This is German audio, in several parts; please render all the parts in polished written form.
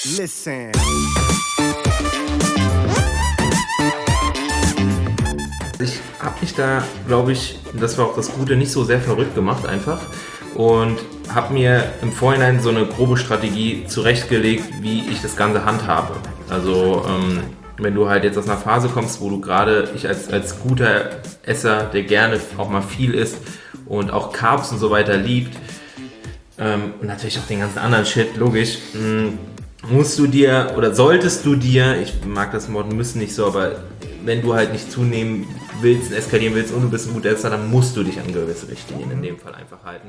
Listen. Ich habe mich da, glaube ich, das war auch das Gute, nicht so sehr verrückt gemacht einfach und habe mir im Vorhinein so eine grobe Strategie zurechtgelegt, wie ich das Ganze handhabe. Also wenn du halt jetzt aus einer Phase kommst, wo du gerade, ich als guter Esser, der gerne auch mal viel isst und auch Carbs und so weiter liebt und natürlich auch den ganzen anderen Shit, logisch, musst du dir oder solltest du dir, ich mag das Wort müssen nicht so, aber wenn du halt nicht zunehmen willst, eskalieren willst und du bist ein guter Esser, dann musst du dich an gewisse Richtlinien in dem Fall einfach halten.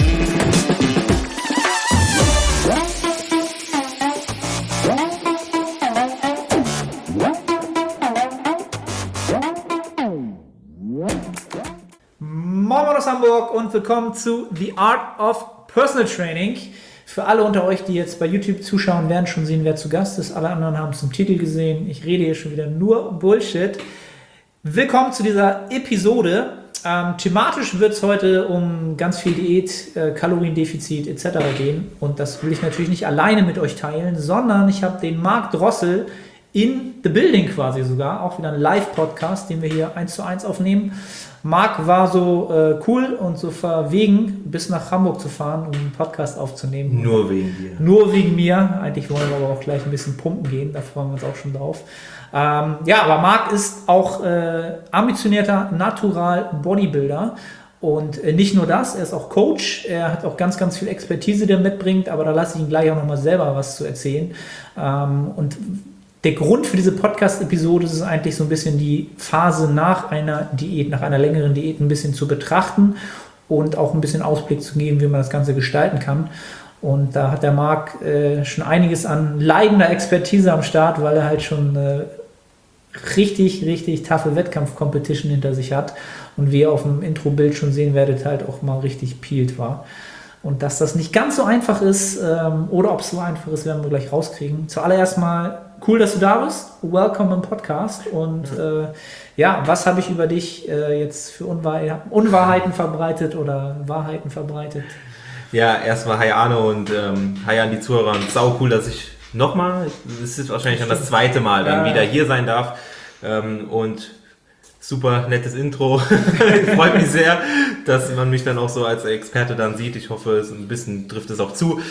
Moin aus Hamburg und willkommen zu The Art of Personal Training. Für alle unter euch, die jetzt bei YouTube zuschauen, werden schon sehen, wer zu Gast ist. Alle anderen haben es im Titel gesehen. Ich rede hier schon wieder nur Bullshit. Willkommen zu dieser Episode. Thematisch wird es heute um ganz viel Diät, Kaloriendefizit etc. gehen. Und das will ich natürlich nicht alleine mit euch teilen, sondern ich habe den Marc Drossel in the building quasi sogar. Auch wieder ein Live-Podcast, den wir hier 1:1 aufnehmen. Marc war so cool und so verwegen, bis nach Hamburg zu fahren, um einen Podcast aufzunehmen. Nur wegen dir. Nur wegen mir. Eigentlich wollen wir aber auch gleich ein bisschen pumpen gehen. Da freuen wir uns auch schon drauf. Ja, aber Marc ist auch ambitionierter Natural Bodybuilder. Und nicht nur das, er ist auch Coach. Er hat auch ganz, ganz viel Expertise, die er mitbringt. Aber da lasse ich ihn gleich auch nochmal selber was zu erzählen. Und der Grund für diese Podcast-Episode ist eigentlich so ein bisschen die Phase nach einer Diät, nach einer längeren Diät ein bisschen zu betrachten und auch ein bisschen Ausblick zu geben, wie man das Ganze gestalten kann. Und da hat der Marc schon einiges an leidender Expertise am Start, weil er halt schon richtig, richtig taffe Wettkampf-Competition hinter sich hat und wie ihr auf dem Intro-Bild schon sehen werdet, halt auch mal richtig peeled war. Und dass das nicht ganz so einfach ist oder ob es so einfach ist, werden wir gleich rauskriegen. Zuallererst mal cool, dass du da bist. Welcome im Podcast. Und ja, was habe ich über dich jetzt für Unwahrheiten verbreitet oder Wahrheiten verbreitet? Ja, erstmal hi Arno und hi an die Zuhörer. Und sau cool, dass ich nochmal, es ist wahrscheinlich dann das zweite Mal, dann wieder hier sein darf. Und super nettes Intro. Freut mich sehr, dass man mich dann auch so als Experte dann sieht. Ich hoffe, es ein bisschen trifft es auch zu.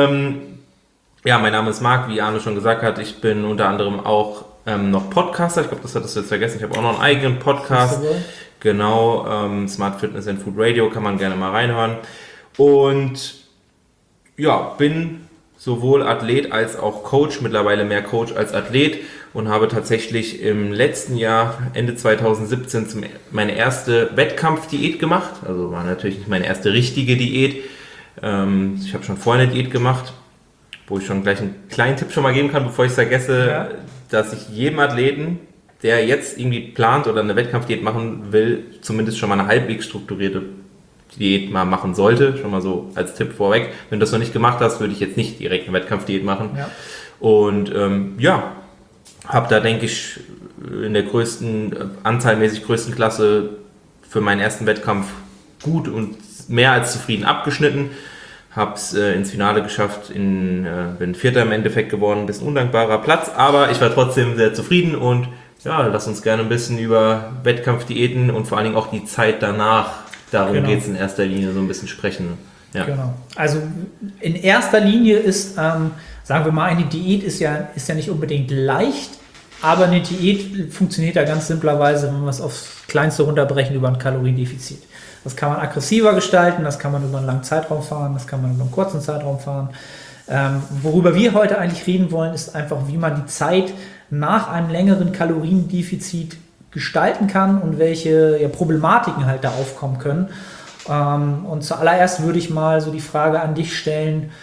Ja, mein Name ist Marc, wie Arno schon gesagt hat. Ich bin unter anderem auch noch Podcaster. Ich glaube, das hattest du jetzt vergessen. Ich habe auch noch einen eigenen Podcast. Genau, Smart Fitness and Food Radio, kann man gerne mal reinhören. Und ja, bin sowohl Athlet als auch Coach, mittlerweile mehr Coach als Athlet und habe tatsächlich im letzten Jahr, Ende 2017, meine erste Wettkampfdiät gemacht. Also war natürlich nicht meine erste richtige Diät. Ich habe schon vorher eine Diät gemacht, wo ich schon gleich einen kleinen Tipp schon mal geben kann, bevor ich es vergesse, dass ich jedem Athleten, der jetzt irgendwie plant oder eine Wettkampfdiät machen will, zumindest schon mal eine halbwegs strukturierte Diät mal machen sollte. Schon mal so als Tipp vorweg. Wenn du das noch nicht gemacht hast, würde ich jetzt nicht direkt eine Wettkampfdiät machen. Ja. Und ja, habe da, denke ich, in der anzahlmäßig größten Klasse für meinen ersten Wettkampf gut und mehr als zufrieden abgeschnitten. Habe es ins Finale geschafft, bin Vierter im Endeffekt geworden, ein bisschen undankbarer Platz, aber ich war trotzdem sehr zufrieden und ja, lass uns gerne ein bisschen über Wettkampfdiäten und vor allen Dingen auch die Zeit danach, darum geht es in erster Linie, so ein bisschen sprechen. Ja. Genau. Also in erster Linie ist, sagen wir mal, eine Diät ist ja nicht unbedingt leicht, aber eine Diät funktioniert ja ganz simplerweise, wenn wir es aufs Kleinste runterbrechen, über ein Kaloriendefizit. Das kann man aggressiver gestalten, das kann man über einen langen Zeitraum fahren, das kann man über einen kurzen Zeitraum fahren. Worüber wir heute eigentlich reden wollen, ist einfach, wie man die Zeit nach einem längeren Kaloriendefizit gestalten kann und welche Problematiken halt da aufkommen können. Und zuallererst würde ich mal so die Frage an dich stellen,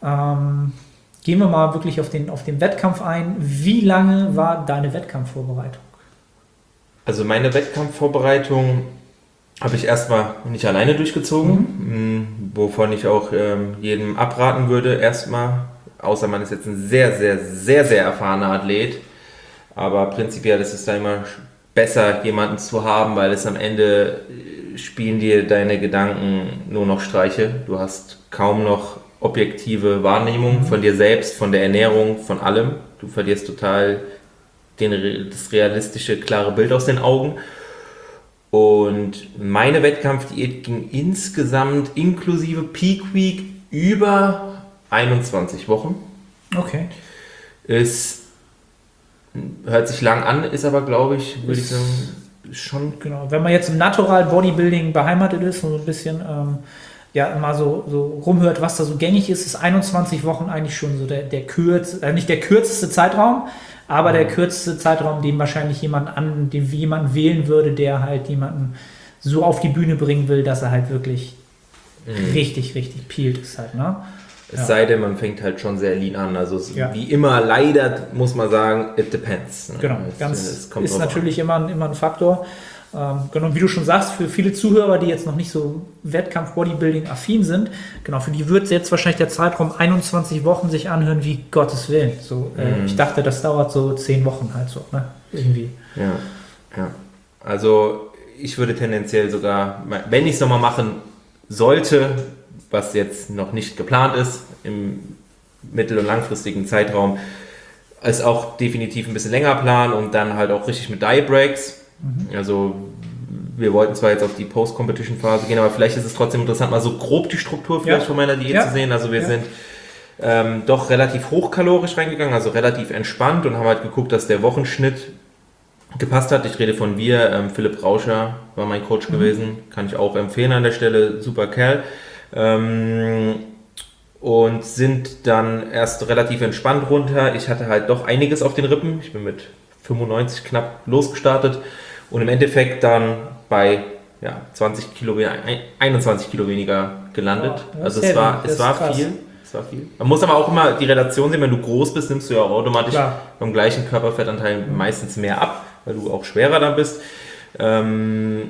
gehen wir mal wirklich auf den Wettkampf ein. Wie lange war deine Wettkampfvorbereitung? Also meine Wettkampfvorbereitung habe ich erstmal nicht alleine durchgezogen, wovon ich auch jedem abraten würde erstmal, außer man ist jetzt ein sehr, sehr, sehr, sehr erfahrener Athlet. Aber prinzipiell ist es da immer besser, jemanden zu haben, weil es am Ende spielen dir deine Gedanken nur noch Streiche. Du hast kaum noch objektive Wahrnehmung von dir selbst, von der Ernährung, von allem. Du verlierst total das realistische, klare Bild aus den Augen. Und meine Wettkampfdiät ging insgesamt inklusive Peak Week über 21 Wochen. Okay. Es hört sich lang an, ist aber, glaube ich, würde ich sagen, schon... Genau, wenn man jetzt im Natural Bodybuilding beheimatet ist und so ein bisschen mal so rumhört, was da so gängig ist, ist 21 Wochen eigentlich schon so nicht der kürzeste Zeitraum, aber der kürzeste Zeitraum, den wahrscheinlich jemand wählen würde, der halt jemanden so auf die Bühne bringen will, dass er halt wirklich richtig, richtig peelt ist halt, ne? Es sei denn, man fängt halt schon sehr lean an. Also wie immer, leider muss man sagen, it depends. Ne? Genau, es ist natürlich immer ein Faktor. Genau, wie du schon sagst, für viele Zuhörer, die jetzt noch nicht so Wettkampf-Bodybuilding-affin sind, genau, für die wird jetzt wahrscheinlich der Zeitraum 21 Wochen sich anhören, wie Gottes Willen. So, ich dachte, das dauert so 10 Wochen halt so, ne? Irgendwie. Ja. Also ich würde tendenziell sogar, wenn ich es nochmal machen sollte, was jetzt noch nicht geplant ist, im mittel- und langfristigen Zeitraum, ist auch definitiv ein bisschen länger planen und dann halt auch richtig mit Diet Breaks. Also wir wollten zwar jetzt auf die Post-Competition-Phase gehen, aber vielleicht ist es trotzdem interessant, mal so grob die Struktur vielleicht von meiner Diät zu sehen. Also wir sind doch relativ hochkalorisch reingegangen, also relativ entspannt und haben halt geguckt, dass der Wochenschnitt gepasst hat. Ich rede von wir, Philipp Rauscher war mein Coach gewesen, kann ich auch empfehlen an der Stelle, super Kerl. Und sind dann erst relativ entspannt runter. Ich hatte halt doch einiges auf den Rippen. Ich bin mit 95 knapp losgestartet und im Endeffekt dann bei 21 Kilo weniger gelandet. Also es war viel. Man muss aber auch immer die Relation sehen, wenn du groß bist, nimmst du ja auch automatisch beim gleichen Körperfettanteil meistens mehr ab, weil du auch schwerer dann bist. Und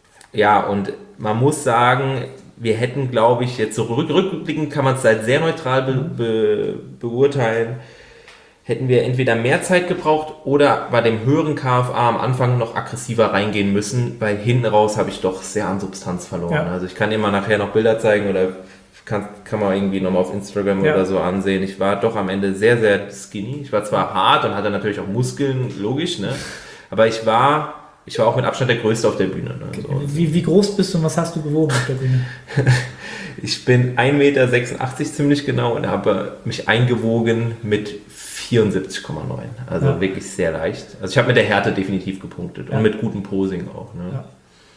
man muss sagen, wir hätten, glaube ich, jetzt so rückblickend kann man es halt sehr neutral beurteilen, hätten wir entweder mehr Zeit gebraucht oder bei dem höheren KFA am Anfang noch aggressiver reingehen müssen, weil hinten raus habe ich doch sehr an Substanz verloren. Ja. Also ich kann dir mal nachher noch Bilder zeigen oder kann man irgendwie nochmal auf Instagram oder so ansehen. Ich war doch am Ende sehr, sehr skinny. Ich war zwar hart und hatte natürlich auch Muskeln, logisch, ne? Aber ich war auch mit Abstand der Größte auf der Bühne. Ne? Okay. So. Wie groß bist du und was hast du gewogen auf der Bühne? Ich bin 1,86 Meter ziemlich genau und habe mich eingewogen mit 74,9. Also wirklich sehr leicht. Also ich habe mit der Härte definitiv gepunktet und mit gutem Posing auch. Ne? Ja.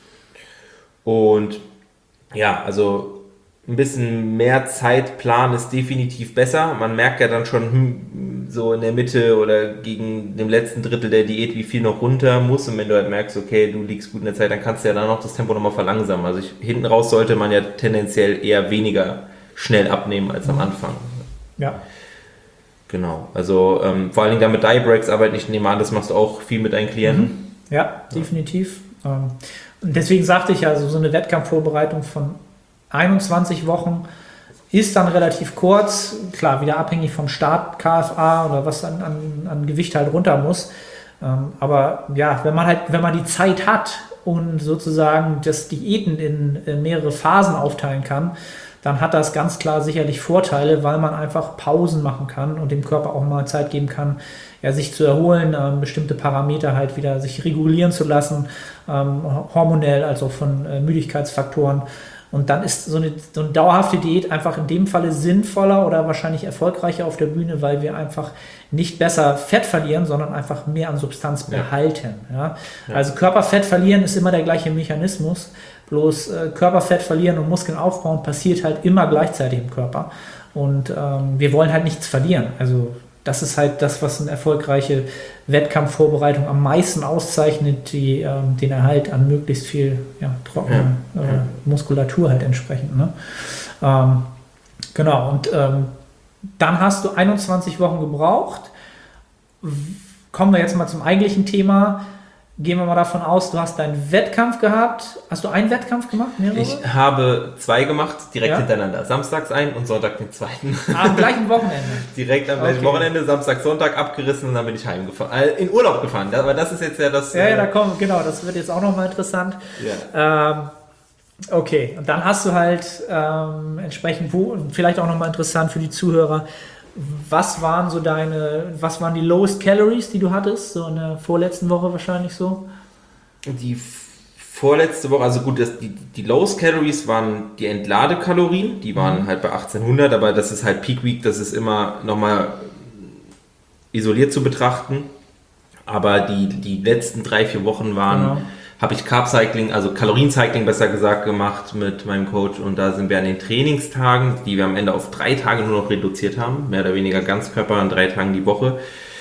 Und also ein bisschen mehr Zeitplan ist definitiv besser. Man merkt ja dann schon so in der Mitte oder gegen dem letzten Drittel der Diät, wie viel noch runter muss. Und wenn du halt merkst, okay, du liegst gut in der Zeit, dann kannst du ja dann noch das Tempo nochmal verlangsamen. Also hinten raus sollte man ja tendenziell eher weniger schnell abnehmen als am Anfang. Ja. Genau. Also vor allen Dingen dann mit Diet Breaks arbeiten. Ich nehme an, das machst du auch viel mit deinen Klienten. Ja, definitiv. Und deswegen sagte ich ja, so eine Wettkampfvorbereitung von 21 Wochen ist dann relativ kurz, klar, wieder abhängig vom Start KFA oder was an Gewicht halt runter muss. Aber ja, wenn man die Zeit hat und sozusagen das Diäten in mehrere Phasen aufteilen kann, dann hat das ganz klar sicherlich Vorteile, weil man einfach Pausen machen kann und dem Körper auch mal Zeit geben kann, sich zu erholen, bestimmte Parameter halt wieder sich regulieren zu lassen, hormonell, also von Müdigkeitsfaktoren. Und dann ist so eine dauerhafte Diät einfach in dem Falle sinnvoller oder wahrscheinlich erfolgreicher auf der Bühne, weil wir einfach nicht besser Fett verlieren, sondern einfach mehr an Substanz behalten. Ja? Ja. Also Körperfett verlieren ist immer der gleiche Mechanismus, bloß Körperfett verlieren und Muskeln aufbauen passiert halt immer gleichzeitig im Körper. Und wir wollen halt nichts verlieren. Also das ist halt das, was eine erfolgreiche Wettkampfvorbereitung am meisten auszeichnet, den Erhalt an möglichst viel trockene Muskulatur halt entsprechend. Ne? Genau, und dann hast du 21 Wochen gebraucht. Kommen wir jetzt mal zum eigentlichen Thema. Gehen wir mal davon aus, du hast deinen Wettkampf gehabt. Hast du einen Wettkampf gemacht? Mehrere? Ich habe 2 gemacht, direkt hintereinander. Samstags einen und Sonntag den zweiten. Am gleichen Wochenende? Direkt am gleichen Wochenende, Samstag, Sonntag abgerissen und dann bin ich heimgefahren. In Urlaub gefahren, aber das ist jetzt ja das... Ja, da kommen, genau, das wird jetzt auch nochmal interessant. Ja. Okay, und dann hast du halt entsprechend, vielleicht auch nochmal interessant für die Zuhörer, was waren die Lowest Calories, die du hattest, so in der vorletzten Woche wahrscheinlich so? Die vorletzte Woche, also gut, die Lowest Calories waren die Entladekalorien, die waren halt bei 1800, aber das ist halt Peak Week, das ist immer nochmal isoliert zu betrachten. Aber die letzten 3-4 Wochen habe ich Carb Cycling, also Kalorien-Cycling besser gesagt, gemacht mit meinem Coach, und da sind wir an den Trainingstagen, die wir am Ende auf 3 Tage nur noch reduziert haben, mehr oder weniger Ganzkörper an 3 Tagen die Woche.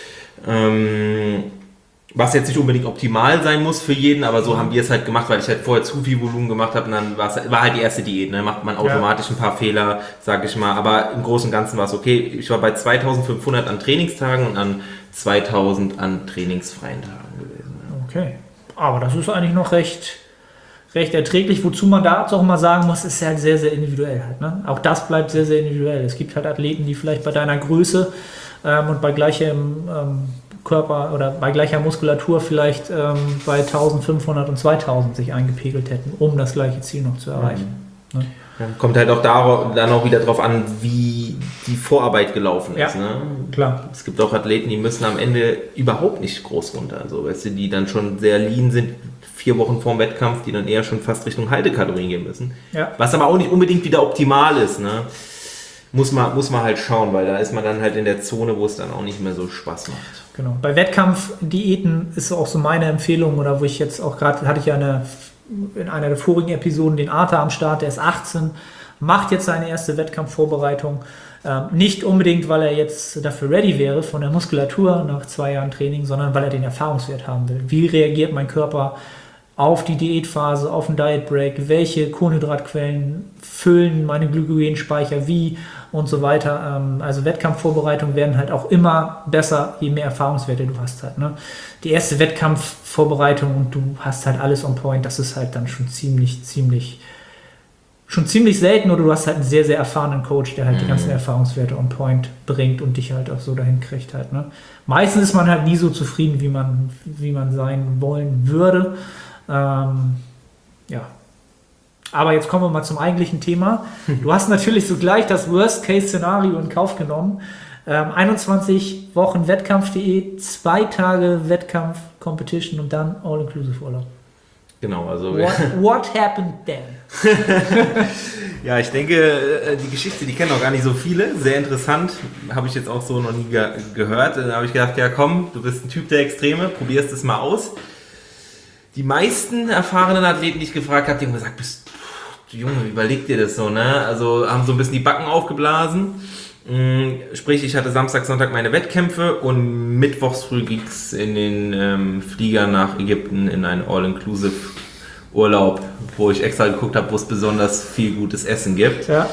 Was jetzt nicht unbedingt optimal sein muss für jeden, aber so haben wir es halt gemacht, weil ich halt vorher zu viel Volumen gemacht habe, und dann war halt die erste Diät, ne? Macht man automatisch ein paar Fehler, sag ich mal, aber im Großen und Ganzen war es okay. Ich war bei 2500 an Trainingstagen und an 2000 an trainingsfreien Tagen gewesen. Ja. Okay, aber das ist eigentlich noch recht erträglich, wozu man dazu auch mal sagen muss, ist halt sehr, sehr individuell halt, ne? Auch das bleibt sehr, sehr individuell. Es gibt halt Athleten, die vielleicht bei deiner Größe und bei gleichem Körper oder bei gleicher Muskulatur vielleicht bei 1500 und 2000 sich eingepegelt hätten, um das gleiche Ziel noch zu erreichen. Ne? Ja, kommt halt auch dann auch wieder drauf an, wie die Vorarbeit gelaufen ist. Ja, ne? klar. Es gibt auch Athleten, die müssen am Ende überhaupt nicht groß runter. Also, weißt du, die dann schon sehr lean sind, 4 Wochen vorm Wettkampf, die dann eher schon fast Richtung Haltekalorien gehen müssen. Ja. Was aber auch nicht unbedingt wieder optimal ist. Ne? Muss man halt schauen, weil da ist man dann halt in der Zone, wo es dann auch nicht mehr so Spaß macht. Genau. Bei Wettkampfdiäten ist auch so meine Empfehlung, oder wo ich jetzt auch gerade, hatte ich ja in einer der vorigen Episoden den Arthur am Start, der ist 18, macht jetzt seine erste Wettkampfvorbereitung. Nicht unbedingt, weil er jetzt dafür ready wäre von der Muskulatur nach 2 Jahren Training, sondern weil er den Erfahrungswert haben will. Wie reagiert mein Körper auf die Diätphase, auf den Diet Break, welche Kohlenhydratquellen füllen meine Glykogenspeicher wie und so weiter. Also Wettkampfvorbereitungen werden halt auch immer besser, je mehr Erfahrungswerte du hast halt. Ne? Die erste Wettkampfvorbereitung und du hast halt alles on point, das ist halt dann schon ziemlich selten, oder du hast halt einen sehr, sehr erfahrenen Coach, der halt die ganzen Erfahrungswerte on point bringt und dich halt auch so dahin kriegt halt. Ne? Meistens ist man halt nie so zufrieden, wie man sein wollen würde. Ja. Aber jetzt kommen wir mal zum eigentlichen Thema. Du hast natürlich sogleich das Worst-Case-Szenario in Kauf genommen. 21 Wochen Wettkampfdiät, 2 Tage Wettkampf-Competition und dann All-Inclusive-Urlaub. Genau, also... What happened then? Ja, ich denke, die Geschichte, die kennen auch gar nicht so viele. Sehr interessant, habe ich jetzt auch so noch nie gehört. Dann habe ich gedacht, ja komm, du bist ein Typ der Extreme, probierst es mal aus. Die meisten erfahrenen Athleten, die ich gefragt habe, die haben gesagt, Junge, überleg dir das so, ne? Also haben so ein bisschen die Backen aufgeblasen. Sprich, ich hatte Samstag, Sonntag meine Wettkämpfe und mittwochs früh ging es in den Flieger nach Ägypten in einen All-Inclusive-Urlaub, wo ich extra geguckt habe, wo es besonders viel gutes Essen gibt. Ja.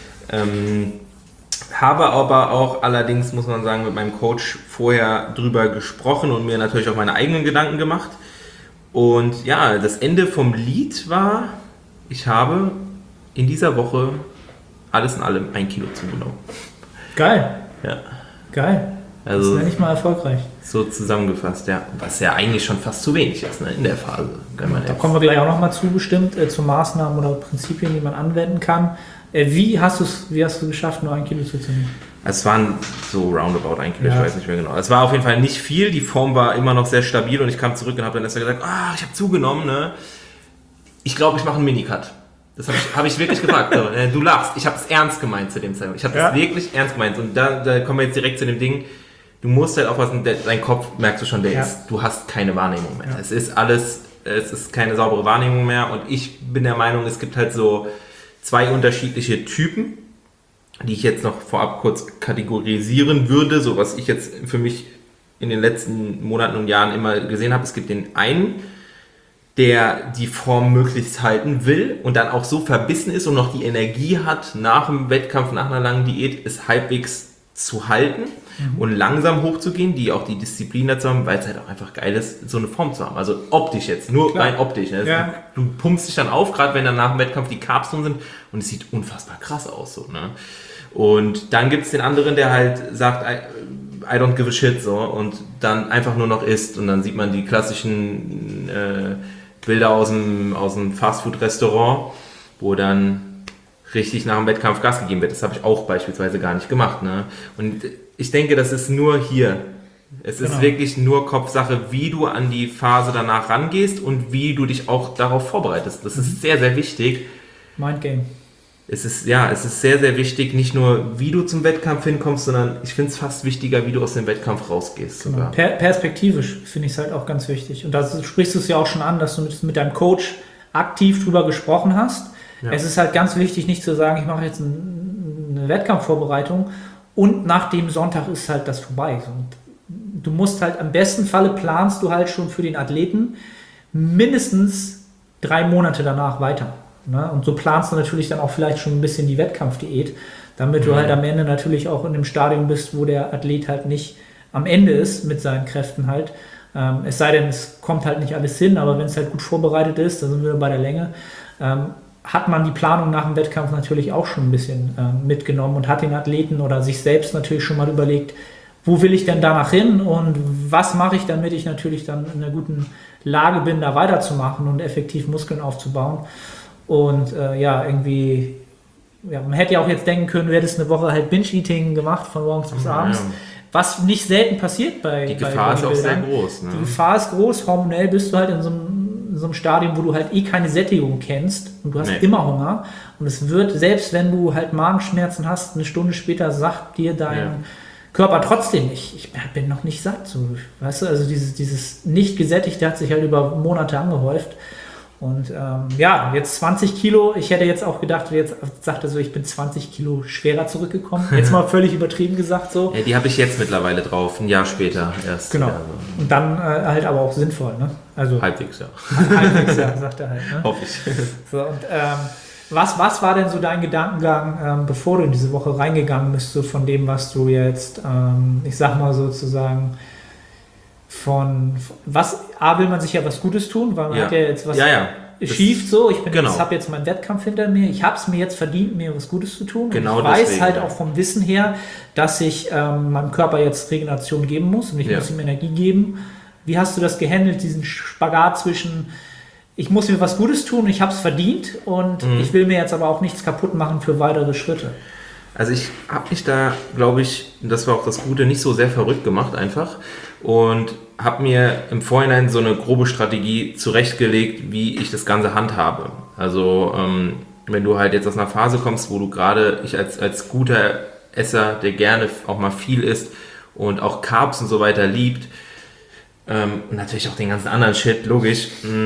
Habe aber auch allerdings, muss man sagen, mit meinem Coach vorher drüber gesprochen und mir natürlich auch meine eigenen Gedanken gemacht. Und ja, das Ende vom Lied war, ich habe in dieser Woche alles in allem 1 Kilo zugenommen. Geil. Ja. Geil. Also, das ist ja nicht mal erfolgreich. So zusammengefasst, ja. Was ja eigentlich schon fast zu wenig ist, ne, in der Phase. Da kommen wir gleich auch nochmal zu, bestimmt, zu Maßnahmen oder Prinzipien, die man anwenden kann. Wie hast du geschafft, nur 1 Kilo zuzunehmen? Es waren so roundabout 1 Kilo, ja. Ich weiß nicht mehr genau. Es war auf jeden Fall nicht viel, die Form war immer noch sehr stabil und ich kam zurück und habe dann erst gesagt, ich habe zugenommen, ne? Ich glaube, ich mache einen Minicut. Das hab ich wirklich gefragt. So, du lachst, ich habe es ernst gemeint zu dem Zeitpunkt. Ich habe es wirklich ernst gemeint. Und da kommen wir jetzt direkt zu dem Ding, du musst halt aufpassen, dein Kopf, merkst du schon, du hast keine Wahrnehmung mehr. Ja. Es ist keine saubere Wahrnehmung mehr und ich bin der Meinung, es gibt halt so 2 unterschiedliche Typen, die ich jetzt noch vorab kurz kategorisieren würde, so was ich jetzt für mich in den letzten Monaten und Jahren immer gesehen habe. Es gibt den einen, der die Form möglichst halten will und dann auch so verbissen ist und noch die Energie hat, nach dem Wettkampf, nach einer langen Diät, es halbwegs zu halten und langsam hochzugehen, die auch die Disziplin dazu haben, weil es halt auch einfach geil ist, so eine Form zu haben. Also optisch jetzt, nur rein optisch. Ne? Ja. Du pumpst dich dann auf, gerade wenn dann nach dem Wettkampf die Carbs drin sind und es sieht unfassbar krass aus. So, ne? Und dann gibt es den anderen, der halt sagt, I don't give a shit, so, und dann einfach nur noch isst und dann sieht man die klassischen Bilder aus dem Fastfood-Restaurant wo dann richtig nach dem Wettkampf Gas gegeben wird. Das habe ich auch beispielsweise gar nicht gemacht. Ne? Und ich denke, das ist nur hier. Es ist wirklich nur Kopfsache, wie du an die Phase danach rangehst und wie du dich auch darauf vorbereitest. Das ist sehr, sehr wichtig. Mindgame. Es ist sehr, sehr wichtig, nicht nur wie du zum Wettkampf hinkommst, sondern ich finde es fast wichtiger, wie du aus dem Wettkampf rausgehst. Genau. Perspektivisch finde ich es halt auch ganz wichtig. Und da sprichst du es ja auch schon an, dass du mit deinem Coach aktiv drüber gesprochen hast. Ja. Es ist halt ganz wichtig, nicht zu sagen, ich mache jetzt eine Wettkampfvorbereitung und nach dem Sonntag ist halt das vorbei. Und du musst halt, am besten Falle planst du halt schon für den Athleten mindestens 3 Monate danach weiter. Ne? Und so planst du natürlich dann auch vielleicht schon ein bisschen die Wettkampfdiät, damit du halt am Ende natürlich auch in einem Stadium bist, wo der Athlet halt nicht am Ende ist mit seinen Kräften halt. Es sei denn, es kommt halt nicht alles hin, aber wenn es halt gut vorbereitet ist, da sind wir bei der Länge, hat man die Planung nach dem Wettkampf natürlich auch schon ein bisschen mitgenommen und hat den Athleten oder sich selbst natürlich schon mal überlegt, wo will ich denn danach hin und was mache ich, damit ich natürlich dann in einer guten Lage bin, da weiterzumachen und effektiv Muskeln aufzubauen. Und irgendwie, man hätte ja auch jetzt denken können, du hättest eine Woche halt Binge-Eating gemacht von morgens bis abends, was nicht selten passiert bei Die Gefahr ist auch sehr groß. Ne? Die Gefahr ist groß, hormonell bist du halt in so einem Stadium, wo du halt keine Sättigung kennst und du hast immer Hunger und es wird, selbst wenn du halt Magenschmerzen hast, eine Stunde später sagt dir dein Körper trotzdem nicht, ich bin noch nicht satt. So, weißt du, also dieses nicht gesättigte hat sich halt über Monate angehäuft. Und jetzt 20 Kilo, ich hätte jetzt auch gedacht, jetzt sagt er so, ich bin 20 Kilo schwerer zurückgekommen. Jetzt mal völlig übertrieben gesagt so. Ja, die habe ich jetzt mittlerweile drauf, ein Jahr später erst. Genau. Und dann halt aber auch sinnvoll, ne? Also halbwegs, ja. Halbwegs, ja, sagt er halt. Ne? Hoffe ich. So, und was war denn so dein Gedankengang, bevor du in diese Woche reingegangen bist, so von dem, was du jetzt, ich sag mal sozusagen, von was, will man sich ja was Gutes tun, weil man hat ja jetzt was schief so, ich habe jetzt meinen Wettkampf hinter mir, ich habe es mir jetzt verdient, mir was Gutes zu tun. Genau, und ich weiß halt auch vom Wissen her, dass ich meinem Körper jetzt Regeneration geben muss und ich muss ihm Energie geben. Wie hast du das gehandelt, diesen Spagat zwischen ich muss mir was Gutes tun, ich habe es verdient und ich will mir jetzt aber auch nichts kaputt machen für weitere Schritte? Also ich habe mich da, glaube ich, das war auch das Gute, nicht so sehr verrückt gemacht einfach und habe mir im Vorhinein so eine grobe Strategie zurechtgelegt, wie ich das Ganze handhabe. Also wenn du halt jetzt aus einer Phase kommst, wo du gerade, ich als guter Esser, der gerne auch mal viel isst und auch Carbs und so weiter liebt und natürlich auch den ganzen anderen Shit, logisch,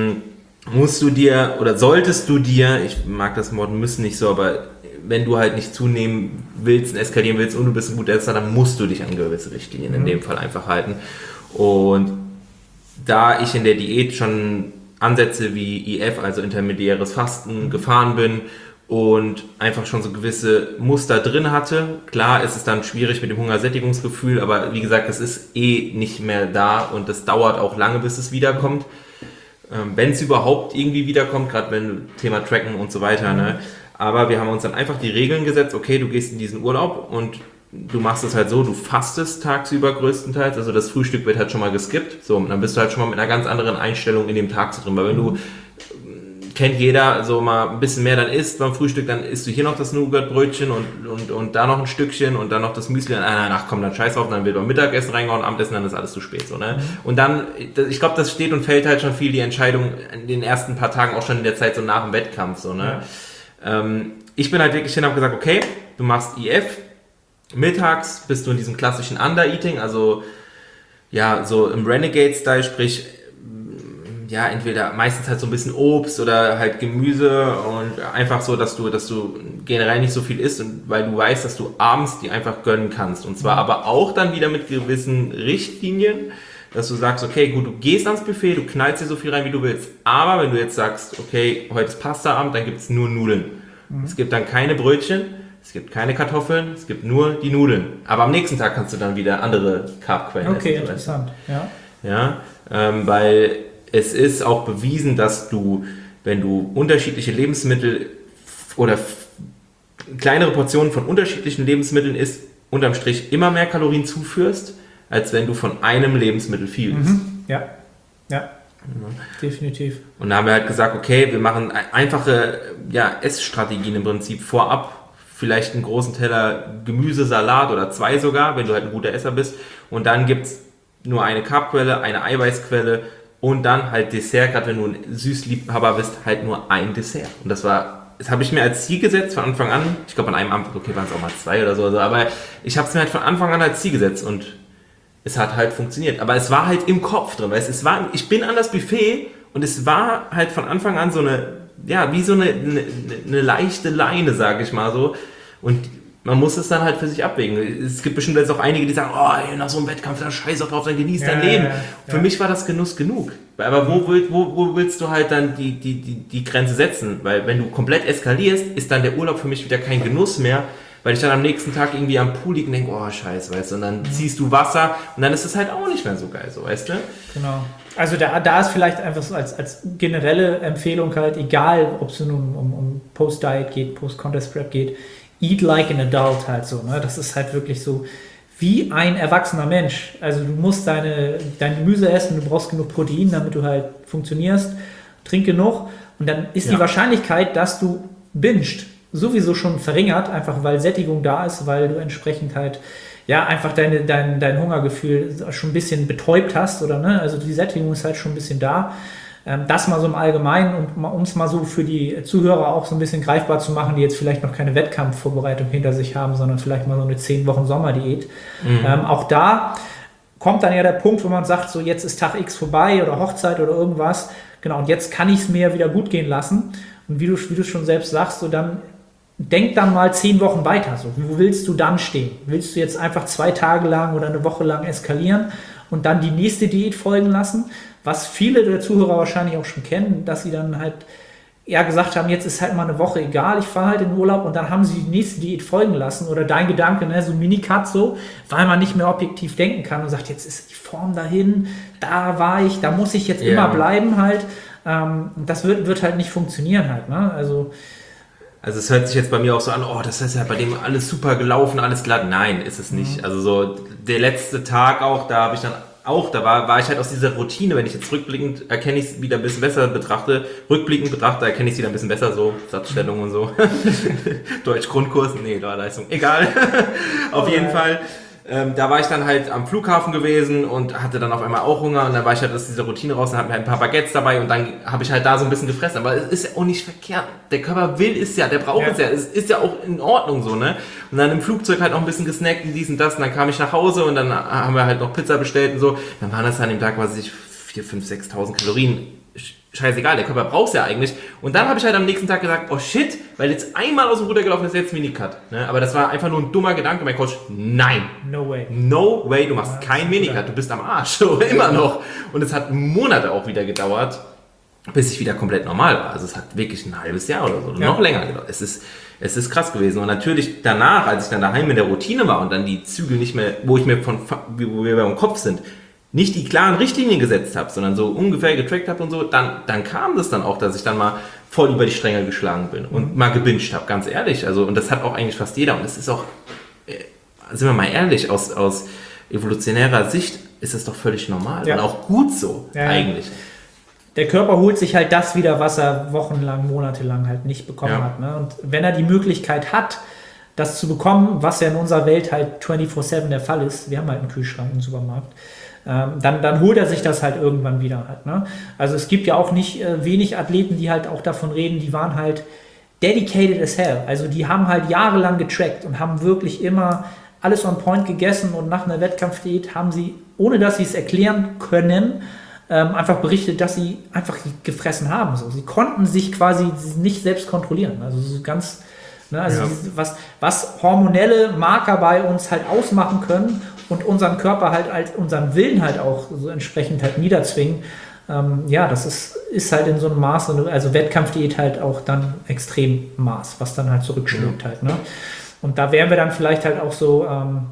musst du dir oder solltest du dir, ich mag das Wort müssen nicht so, aber wenn du halt nicht zunehmen willst und eskalieren willst und du bist ein guter Esser, dann musst du dich an gewisse Richtlinien in dem Fall einfach halten. Und da ich in der Diät schon Ansätze wie IF, also intermediäres Fasten, gefahren bin und einfach schon so gewisse Muster drin hatte, klar ist es dann schwierig mit dem Hungersättigungsgefühl, aber wie gesagt, es ist nicht mehr da und das dauert auch lange, bis es wiederkommt. Wenn es überhaupt irgendwie wiederkommt, gerade wenn Thema Tracken und so weiter, ne? Aber wir haben uns dann einfach die Regeln gesetzt, okay, du gehst in diesen Urlaub und du machst es halt so, du fastest tagsüber größtenteils, also das Frühstück wird halt schon mal geskippt, so, und dann bist du halt schon mal mit einer ganz anderen Einstellung in dem Tag so drin, weil wenn du, kennt jeder, so mal ein bisschen mehr dann isst beim Frühstück, dann isst du hier noch das Nougat-Brötchen und da noch ein Stückchen und dann noch das Müsli, ach komm, dann scheiß drauf, dann wird beim Mittagessen reingehauen, Abendessen, dann ist alles zu spät, so, ne? Und dann, ich glaube, das steht und fällt halt schon viel die Entscheidung in den ersten paar Tagen, auch schon in der Zeit so nach dem Wettkampf, so, ne? Ich bin halt wirklich hin und habe gesagt, okay, du machst IF, mittags bist du in diesem klassischen Under-Eating, also ja, so im Renegade-Style, sprich, ja, entweder meistens halt so ein bisschen Obst oder halt Gemüse und einfach so, dass du generell nicht so viel isst und weil du weißt, dass du abends die einfach gönnen kannst und zwar aber auch dann wieder mit gewissen Richtlinien, dass du sagst, okay, gut, du gehst ans Buffet, du knallst dir so viel rein, wie du willst, aber wenn du jetzt sagst, okay, heute ist Pastaabend, dann gibt es nur Nudeln. Es gibt dann keine Brötchen, es gibt keine Kartoffeln, es gibt nur die Nudeln. Aber am nächsten Tag kannst du dann wieder andere Carbquellen essen. Okay, interessant, ja. Weil es ist auch bewiesen, dass du, wenn du unterschiedliche Lebensmittel oder kleinere Portionen von unterschiedlichen Lebensmitteln isst, unterm Strich immer mehr Kalorien zuführst, als wenn du von einem Lebensmittel viel isst. Ja. Definitiv. Und da haben wir halt gesagt, okay, wir machen einfache Essstrategien im Prinzip vorab. Vielleicht einen großen Teller Gemüsesalat oder 2 sogar, wenn du halt ein guter Esser bist. Und dann gibt es nur eine Carbquelle, eine Eiweißquelle und dann halt Dessert, gerade wenn du ein Süßliebhaber bist, halt nur ein Dessert. Und das habe ich mir als Ziel gesetzt von Anfang an. Ich glaube, an einem Abend, okay, waren es auch mal 2 oder so, aber ich habe es mir halt von Anfang an als Ziel gesetzt und es hat halt funktioniert. Aber es war halt im Kopf drin, weil ich bin an das Buffet und es war halt von Anfang an so wie so eine leichte Leine, sage ich mal so. Und man muss es dann halt für sich abwägen. Es gibt bestimmt jetzt auch einige, die sagen, oh, nach so einem Wettkampf, da scheiß auf drauf, dann genieß dein Leben. Für mich war das Genuss genug. Aber wo willst du halt dann die Grenze setzen? Weil wenn du komplett eskalierst, ist dann der Urlaub für mich wieder kein Genuss mehr, weil ich dann am nächsten Tag irgendwie am Pool liege und denke, oh scheiße, weißt du, und dann ziehst du Wasser und dann ist es halt auch nicht mehr so geil, so, weißt du? Genau. Also da ist vielleicht einfach so als generelle Empfehlung halt, egal ob es nun um Post-Diet geht, Post-Contest-Prep geht, eat like an adult halt so, ne? Das ist halt wirklich so wie ein erwachsener Mensch. Also du musst dein Gemüse essen, du brauchst genug Protein, damit du halt funktionierst, trink genug und dann ist die Wahrscheinlichkeit, dass du bingst, sowieso schon verringert, einfach weil Sättigung da ist, weil du entsprechend halt einfach dein Hungergefühl schon ein bisschen betäubt hast, oder ne? Also die Sättigung ist halt schon ein bisschen da. Das mal so im Allgemeinen und um es mal so für die Zuhörer auch so ein bisschen greifbar zu machen, die jetzt vielleicht noch keine Wettkampfvorbereitung hinter sich haben, sondern vielleicht mal so eine 10 Wochen Sommerdiät. Auch da kommt dann ja der Punkt, wo man sagt, so jetzt ist Tag X vorbei oder Hochzeit oder irgendwas. Genau, und jetzt kann ich es mir wieder gut gehen lassen. Und wie du schon selbst sagst, so dann denk dann mal 10 Wochen weiter. So, wo willst du dann stehen? Willst du jetzt einfach 2 Tage lang oder eine Woche lang eskalieren und dann die nächste Diät folgen lassen? Was viele der Zuhörer wahrscheinlich auch schon kennen, dass sie dann halt gesagt haben, jetzt ist halt mal eine Woche egal, ich fahre halt in den Urlaub und dann haben sie die nächste Diät folgen lassen oder dein Gedanke, ne, so ein Minicut so, weil man nicht mehr objektiv denken kann und sagt, jetzt ist die Form dahin, da war ich, da muss ich jetzt immer bleiben halt. Das wird halt nicht funktionieren halt, ne? Also es hört sich jetzt bei mir auch so an, das ist ja bei dem alles super gelaufen, alles glatt. Nein, ist es nicht. Also so der letzte Tag auch, da habe ich dann da war ich halt aus dieser Routine, wenn ich jetzt rückblickend erkenne ich es wieder ein bisschen besser erkenne ich es wieder ein bisschen besser, so Satzstellung und so. Deutsch-Grundkurs, Leistung, egal. Auf jeden Fall. Da war ich dann halt am Flughafen gewesen und hatte dann auf einmal auch Hunger und dann war ich halt aus dieser Routine raus und hatte mir ein paar Baguettes dabei und dann habe ich halt da so ein bisschen gefressen. Aber es ist ja auch nicht verkehrt. Der Körper will es ja, der braucht es ja. Es ist ja auch in Ordnung so, ne? Und dann im Flugzeug halt noch ein bisschen gesnackt und dies und das und dann kam ich nach Hause und dann haben wir halt noch Pizza bestellt und so. Dann waren das an dem Tag, 4.000, 5.000, 6.000 Kalorien. Scheißegal, der Körper braucht es ja eigentlich. Und dann habe ich halt am nächsten Tag gesagt, oh shit, weil jetzt einmal aus dem Ruder gelaufen ist, jetzt Minicut. Ne? Aber das war einfach nur ein dummer Gedanke. Mein Coach, nein. No way. No way, du machst kein Minicut, du bist am Arsch. So, immer noch. Und es hat Monate auch wieder gedauert, bis ich wieder komplett normal war. Also es hat wirklich ein halbes Jahr oder so, noch länger gedauert. Es ist krass gewesen. Und natürlich danach, als ich dann daheim in der Routine war und dann die Zügel nicht mehr, wo wir beim Kopf sind, nicht die klaren Richtlinien gesetzt habe, sondern so ungefähr getrackt habe und so, dann kam das dann auch, dass ich dann mal voll über die Stränge geschlagen bin und mal gebinged habe, ganz ehrlich. Also, und das hat auch eigentlich fast jeder. Und es ist auch, sind wir mal ehrlich, aus evolutionärer Sicht ist das doch völlig normal und auch gut so, eigentlich. Der Körper holt sich halt das wieder, was er wochenlang, monatelang halt nicht bekommen hat. Ne? Und wenn er die Möglichkeit hat, das zu bekommen, was ja in unserer Welt halt 24/7 der Fall ist, wir haben halt einen Kühlschrank im Supermarkt, dann holt er sich das halt irgendwann wieder halt. Ne? Also es gibt ja auch nicht wenig Athleten, die halt auch davon reden, die waren halt dedicated as hell. Also die haben halt jahrelang getrackt und haben wirklich immer alles on point gegessen und nach einer Wettkampfdiät haben sie, ohne dass sie es erklären können, einfach berichtet, dass sie einfach gefressen haben. So. Sie konnten sich quasi nicht selbst kontrollieren. Also so ganz, ne, also was hormonelle Marker bei uns halt ausmachen können und unseren Körper halt als unseren Willen halt auch so entsprechend halt niederzwingen. Das ist halt in so einem Maß, also Wettkampfdiät halt auch dann extrem Maß, was dann halt zurückschlägt halt. Ne? Und da wären wir dann vielleicht halt auch so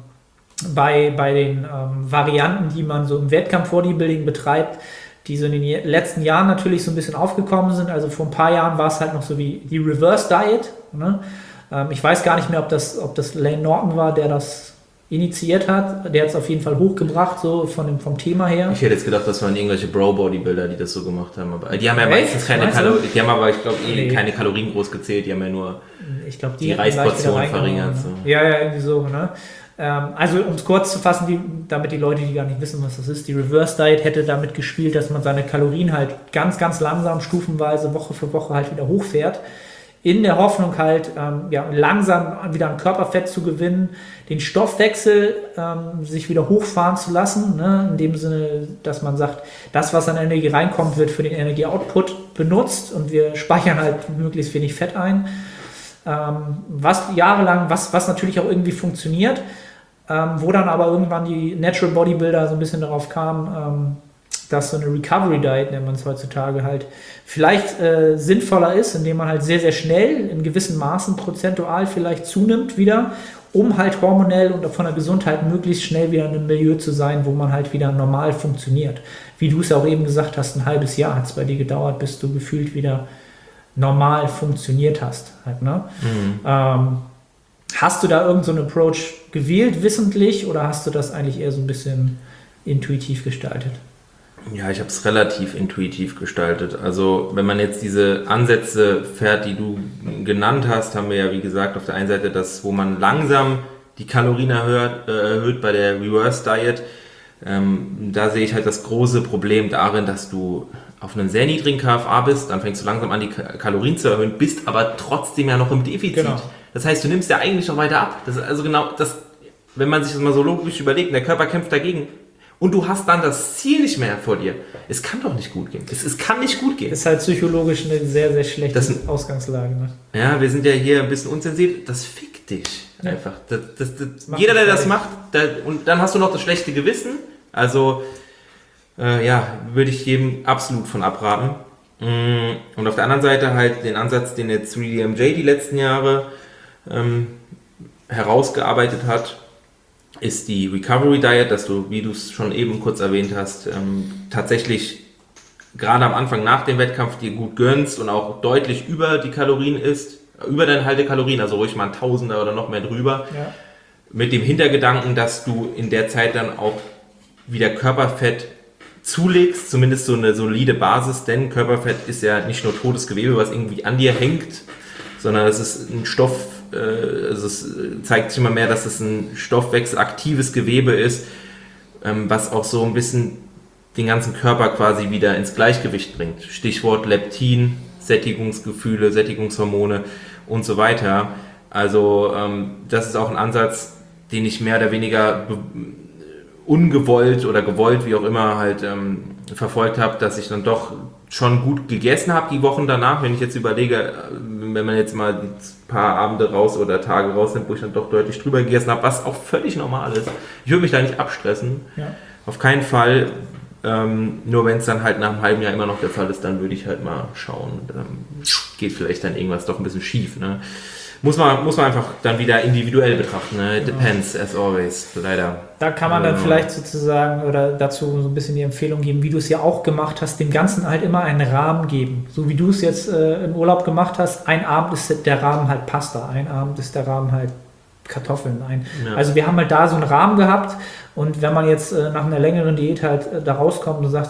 bei den Varianten, die man so im Wettkampf-Bodybuilding betreibt, die so in den letzten Jahren natürlich so ein bisschen aufgekommen sind. Also vor ein paar Jahren war es halt noch so wie die Reverse Diet. Ne? Ich weiß gar nicht mehr, ob das Layne Norton war, der das initiiert hat. Der hat es auf jeden Fall hochgebracht, so vom Thema her. Ich hätte jetzt gedacht, das waren irgendwelche Bro-Bodybuilder, die das so gemacht haben. Aber die haben ja meistens keine Kalorien. Die haben aber, ich glaube, keine Kalorien groß gezählt. Die haben ja nur die Reisportion verringert. So. Ja, irgendwie so. Ne? Also, um es kurz zu fassen, damit die Leute, die gar nicht wissen, was das ist, die Reverse Diet hätte damit gespielt, dass man seine Kalorien halt ganz, ganz langsam, stufenweise, Woche für Woche halt wieder hochfährt. In der Hoffnung halt, langsam wieder an Körperfett zu gewinnen, den Stoffwechsel sich wieder hochfahren zu lassen, ne? In dem Sinne, dass man sagt, das, was an Energie reinkommt, wird für den Energieoutput benutzt und wir speichern halt möglichst wenig Fett ein. Was jahrelang, was natürlich auch irgendwie funktioniert, wo dann aber irgendwann die Natural Bodybuilder so ein bisschen darauf kamen, dass so eine Recovery Diet, nennt man es heutzutage, halt vielleicht sinnvoller ist, indem man halt sehr, sehr schnell in gewissen Maßen prozentual vielleicht zunimmt wieder, um halt hormonell und von der Gesundheit möglichst schnell wieder in einem Milieu zu sein, wo man halt wieder normal funktioniert. Wie du es ja auch eben gesagt hast, ein halbes Jahr hat es bei dir gedauert, bis du gefühlt wieder normal funktioniert hast. Halt, ne? Hast du da irgendeinen Approach gewählt, wissentlich, oder hast du das eigentlich eher so ein bisschen intuitiv gestaltet? Ja, ich habe es relativ intuitiv gestaltet. Also wenn man jetzt diese Ansätze fährt, die du genannt hast, haben wir ja wie gesagt auf der einen Seite das, wo man langsam die Kalorien erhöht bei der Reverse Diet. Da sehe ich halt das große Problem darin, dass du auf einem sehr niedrigen KFA bist, dann fängst du langsam an, die Kalorien zu erhöhen, bist aber trotzdem ja noch im Defizit. Genau. Das heißt, du nimmst ja eigentlich noch weiter ab. Das ist also genau das, wenn man sich das mal so logisch überlegt, der Körper kämpft dagegen. Und du hast dann das Ziel nicht mehr vor dir. Es kann doch nicht gut gehen. Es kann nicht gut gehen. Das ist halt psychologisch eine sehr, sehr schlechte Ausgangslage. Ne? Ja, wir sind ja hier ein bisschen unsensiert. Das fickt dich einfach. Jeder, der das macht, und dann hast du noch das schlechte Gewissen. Also, würde ich jedem absolut von abraten. Und auf der anderen Seite halt den Ansatz, den jetzt 3DMJ die letzten Jahre herausgearbeitet hat, ist die Recovery Diet, dass du, wie du es schon eben kurz erwähnt hast, tatsächlich gerade am Anfang nach dem Wettkampf dir gut gönnst und auch deutlich über die Kalorien isst, über deine Haltekalorien, also ruhig mal ein Tausender oder noch mehr drüber, mit dem Hintergedanken, dass du in der Zeit dann auch wieder Körperfett zulegst, zumindest so eine solide Basis, denn Körperfett ist ja nicht nur totes Gewebe, was irgendwie an dir hängt, sondern es ist ein Stoff, also es zeigt sich immer mehr, dass es ein stoffwechselaktives Gewebe ist, was auch so ein bisschen den ganzen Körper quasi wieder ins Gleichgewicht bringt. Stichwort Leptin, Sättigungsgefühle, Sättigungshormone und so weiter. Also das ist auch ein Ansatz, den ich mehr oder weniger ungewollt oder gewollt, wie auch immer, halt verfolgt habe, dass ich dann doch schon gut gegessen habe die Wochen danach. Wenn ich jetzt überlege, wenn man jetzt mal ein paar Abende raus oder Tage rausnimmt, wo ich dann doch deutlich drüber gegessen habe, was auch völlig normal ist. Ich würde mich da nicht abstressen. Ja. Auf keinen Fall. Nur wenn es dann halt nach einem halben Jahr immer noch der Fall ist, dann würde ich halt mal schauen. Geht vielleicht dann irgendwas doch ein bisschen schief. Ne? Muss man einfach dann wieder individuell betrachten. Ne? Depends, as always, leider. Da kann man dann vielleicht sozusagen oder dazu so ein bisschen die Empfehlung geben, wie du es ja auch gemacht hast, dem Ganzen halt immer einen Rahmen geben. So wie du es jetzt im Urlaub gemacht hast, ein Abend ist der Rahmen halt Pasta, ein Abend ist der Rahmen halt Kartoffeln. Also wir haben halt da so einen Rahmen gehabt und wenn man jetzt nach einer längeren Diät halt da rauskommt und sagt,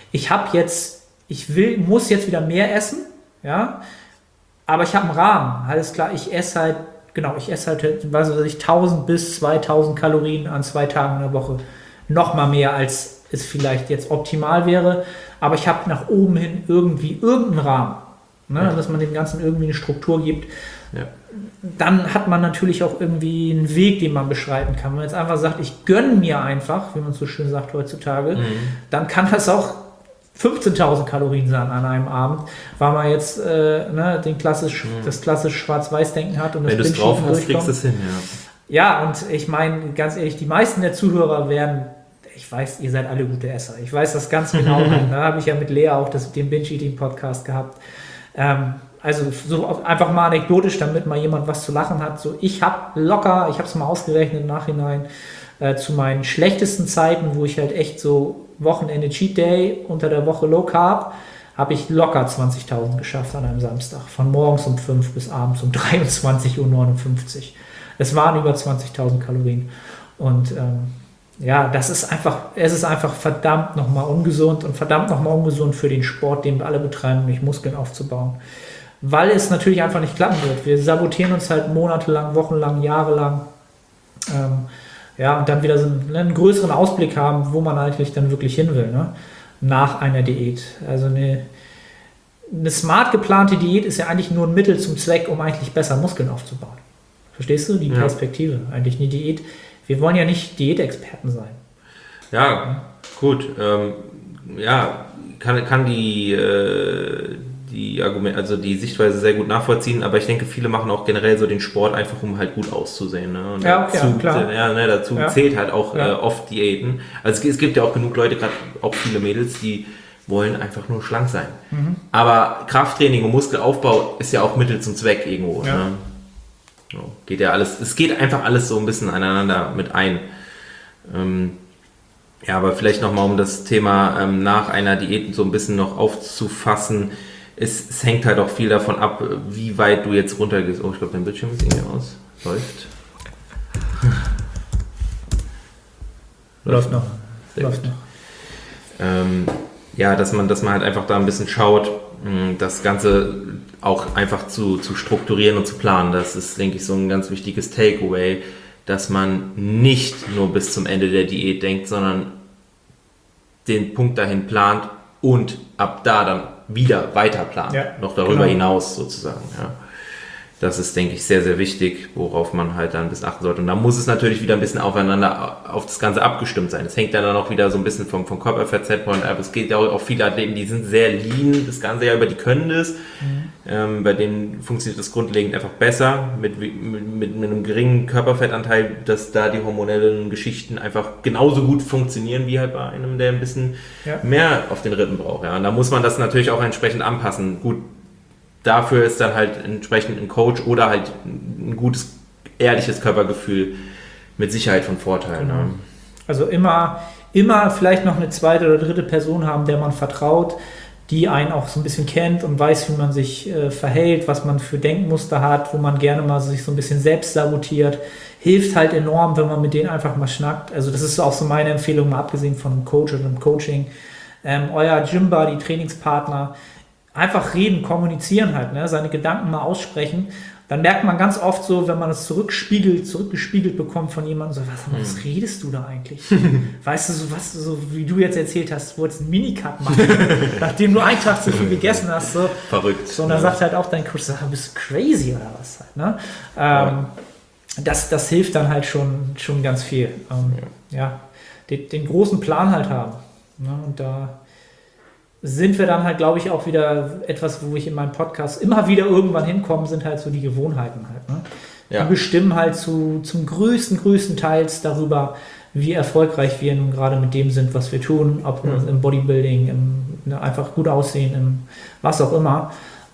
muss jetzt wieder mehr essen, ja, aber ich habe einen Rahmen, alles klar, ich esse halt, weiß ich, 1000 bis 2000 Kalorien an 2 Tagen in der Woche. Nochmal mehr, als es vielleicht jetzt optimal wäre, aber ich habe nach oben hin irgendeinen Rahmen, ne? Ja. Dass man dem Ganzen irgendwie eine Struktur gibt. Ja. Dann hat man natürlich auch irgendwie einen Weg, den man beschreiten kann. Wenn man jetzt einfach sagt, ich gönne mir einfach, wie man so schön sagt heutzutage, dann kann das auch 15.000 Kalorien sein an einem Abend, weil man jetzt das klassische Schwarz-Weiß-Denken hat. Und wenn du es drauf hast, kriegst du es hin, ja. Ja, und ich meine, ganz ehrlich, die meisten der Zuhörer werden, ich weiß, ihr seid alle gute Esser. Ich weiß das ganz genau. Da habe ich ja mit Lea auch den Binge-Eating-Podcast gehabt. Also so einfach mal anekdotisch, damit mal jemand was zu lachen hat. So, ich habe es mal ausgerechnet im Nachhinein, zu meinen schlechtesten Zeiten, wo ich halt echt so Wochenende Cheat Day, unter der Woche Low Carb, habe ich locker 20.000 geschafft an einem Samstag. Von morgens um 5 bis abends um 23.59 Uhr. Es waren über 20.000 Kalorien. Und es ist einfach verdammt nochmal ungesund und verdammt nochmal ungesund für den Sport, den wir alle betreiben, nämlich Muskeln aufzubauen. Weil es natürlich einfach nicht klappen wird. Wir sabotieren uns halt monatelang, wochenlang, jahrelang. Und dann wieder einen größeren Ausblick haben, wo man eigentlich dann wirklich hin will, ne? Nach einer Diät. Also eine smart geplante Diät ist ja eigentlich nur ein Mittel zum Zweck, um eigentlich besser Muskeln aufzubauen. Verstehst du die Perspektive? Eigentlich eine Diät. Wir wollen ja nicht Diätexperten sein. Ja, gut. Kann die Argumente, also die Sichtweise sehr gut nachvollziehen, aber ich denke, viele machen auch generell so den Sport einfach, um halt gut auszusehen. Ne? Und dazu zählt halt auch oft Diäten. Also es gibt ja auch genug Leute, gerade auch viele Mädels, die wollen einfach nur schlank sein. Mhm. Aber Krafttraining und Muskelaufbau ist ja auch Mittel zum Zweck irgendwo. Ja. Ne? So, geht ja alles, es geht einfach alles so ein bisschen aneinander mit ein. Aber vielleicht nochmal, um das Thema nach einer Diät so ein bisschen noch aufzufassen, es hängt halt auch viel davon ab, wie weit du jetzt runtergehst. Oh, ich glaube, dein Bildschirm ist irgendwie aus. Läuft noch. Dass man halt einfach da ein bisschen schaut, das Ganze auch einfach zu strukturieren und zu planen. Das ist, denke ich, so ein ganz wichtiges Takeaway, dass man nicht nur bis zum Ende der Diät denkt, sondern den Punkt dahin plant und ab da dann wieder weiter plant. Ja, noch darüber hinaus sozusagen. Ja. Das ist, denke ich, sehr, sehr wichtig, worauf man halt dann ein bisschen achten sollte. Und da muss es natürlich wieder ein bisschen aufeinander, auf das Ganze abgestimmt sein. Es hängt dann auch wieder so ein bisschen vom Körperfett-Setpoint ab. Es geht ja auch viele Athleten, die sind sehr lean, das ganze Jahr über, die können das. Mhm. Bei denen funktioniert das grundlegend einfach besser, mit einem geringen Körperfettanteil, dass da die hormonellen Geschichten einfach genauso gut funktionieren, wie halt bei einem, der ein bisschen mehr auf den Rippen braucht. Ja. Und da muss man das natürlich auch entsprechend anpassen. Gut, dafür ist dann halt entsprechend ein Coach oder halt ein gutes, ehrliches Körpergefühl mit Sicherheit von Vorteil. Genau. Ne? Also immer vielleicht noch eine zweite oder dritte Person haben, der man vertraut, die einen auch so ein bisschen kennt und weiß, wie man sich verhält, was man für Denkmuster hat, wo man gerne mal sich so ein bisschen selbst sabotiert. Hilft halt enorm, wenn man mit denen einfach mal schnackt. Also das ist auch so meine Empfehlung, mal abgesehen von einem Coach oder einem Coaching. Euer Gym-Buddy, Trainingspartner, einfach reden, kommunizieren halt, ne? Seine Gedanken mal aussprechen. Dann merkt man ganz oft so, wenn man es zurückgespiegelt bekommt von jemandem, so, was redest du da eigentlich? Weißt du, so wie du jetzt erzählt hast, du wolltest einen Minicut machen, nachdem du einen Tag zu viel gegessen hast. So. Verrückt. So, und dann sagt halt auch dein Coach, bist du crazy oder was? Halt, ne? Das hilft dann halt schon ganz viel. Den großen Plan halt haben. Ne? Und da sind wir dann halt, glaube ich, auch wieder etwas, wo ich in meinem Podcast immer wieder irgendwann hinkomme, sind halt so die Gewohnheiten halt. Ne? Ja. Die bestimmen halt zum größten Teils darüber, wie erfolgreich wir nun gerade mit dem sind, was wir tun, ob im Bodybuilding, einfach gut aussehen, was auch immer.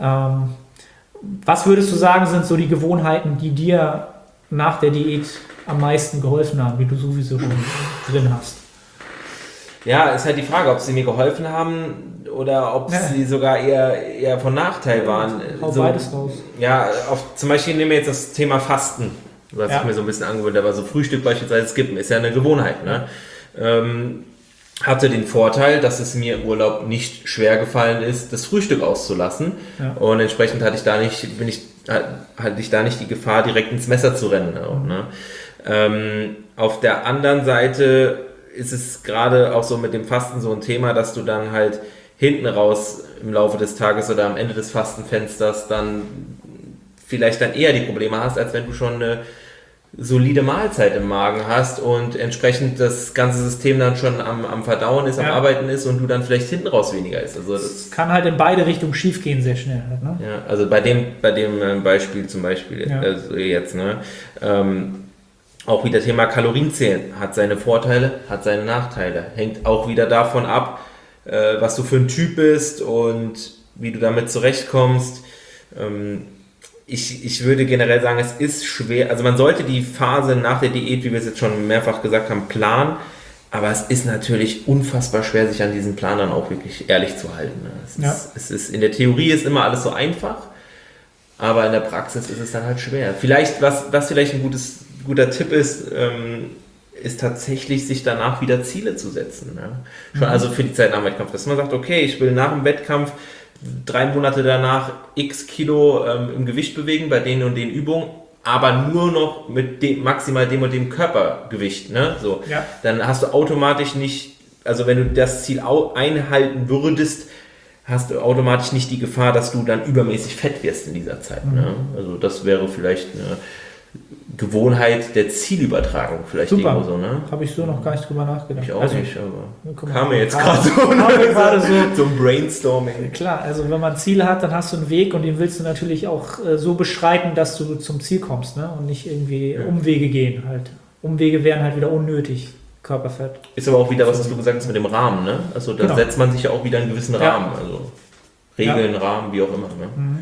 Was würdest du sagen, sind so die Gewohnheiten, die dir nach der Diät am meisten geholfen haben, die du sowieso schon drin hast? Ja, ist halt die Frage, ob sie mir geholfen haben oder ob sie sogar eher von Nachteil waren. Hau beides raus. Ja, zum Beispiel nehmen wir jetzt das Thema Fasten, was ich mir so ein bisschen angewöhnt habe. Also Frühstück beispielsweise skippen, ist ja eine Gewohnheit. Ne? Hatte den Vorteil, dass es mir im Urlaub nicht schwer gefallen ist, das Frühstück auszulassen. Ja. Und entsprechend hatte ich da nicht die Gefahr, direkt ins Messer zu rennen. Auch, ne? Auf der anderen Seite ist es gerade auch so mit dem Fasten so ein Thema, dass du dann halt hinten raus im Laufe des Tages oder am Ende des Fastenfensters dann vielleicht dann eher die Probleme hast, als wenn du schon eine solide Mahlzeit im Magen hast und entsprechend das ganze System dann schon am Verdauen ist, am Arbeiten ist und du dann vielleicht hinten raus weniger ist. Also das kann halt in beide Richtungen schief gehen, sehr schnell. Halt, ne? Ja, also bei dem Beispiel zum Beispiel also jetzt, ne? Auch wieder Thema Kalorienzählen. Hat seine Vorteile, hat seine Nachteile. Hängt auch wieder davon ab, was du für ein Typ bist und wie du damit zurechtkommst. Ich würde generell sagen, es ist schwer. Also man sollte die Phase nach der Diät, wie wir es jetzt schon mehrfach gesagt haben, planen. Aber es ist natürlich unfassbar schwer, sich an diesen Plan dann auch wirklich ehrlich zu halten. Es ist, in der Theorie ist immer alles so einfach, aber in der Praxis ist es dann halt schwer. Vielleicht, was vielleicht ein guter Tipp ist, ist tatsächlich, sich danach wieder Ziele zu setzen. Ja? Schon also für die Zeit nach dem Wettkampf, dass man sagt, okay, ich will nach dem Wettkampf 3 Monate danach x Kilo im Gewicht bewegen bei den und den Übungen, aber nur noch mit maximal dem und dem Körpergewicht. Ne? So. Ja. Dann hast du automatisch nicht, also wenn du das Ziel einhalten würdest, hast du automatisch nicht die Gefahr, dass du dann übermäßig fett wirst in dieser Zeit. Ne? Also das wäre vielleicht eine Gewohnheit der Zielübertragung vielleicht irgendwo so, ne? Habe ich so noch gar nicht drüber nachgedacht. Ich auch nicht, aber kam mir jetzt gerade so ein Brainstorming. Klar, also wenn man ein Ziel hat, dann hast du einen Weg und den willst du natürlich auch so beschreiten, dass du zum Ziel kommst, ne? Und nicht irgendwie Umwege gehen halt. Umwege wären halt wieder unnötig, Körperfett. Ist aber auch wieder, was du gesagt hast mit dem Rahmen, ne? Also da setzt man sich ja auch wieder einen gewissen Rahmen, also Regeln, Rahmen, wie auch immer, ne?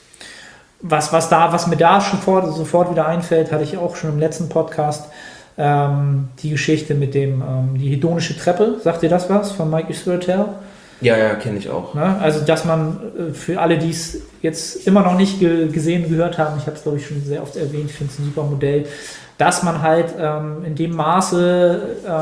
Was mir da sofort wieder einfällt, hatte ich auch schon im letzten Podcast, die Geschichte mit die hedonische Treppe. Sagt dir das was von Mike Israetel? Ja, kenne ich auch. Ne? Also, dass man für alle, die es jetzt immer noch nicht gesehen, gehört haben, ich habe es, glaube ich, schon sehr oft erwähnt, ich finde es ein super Modell, dass man halt in dem Maße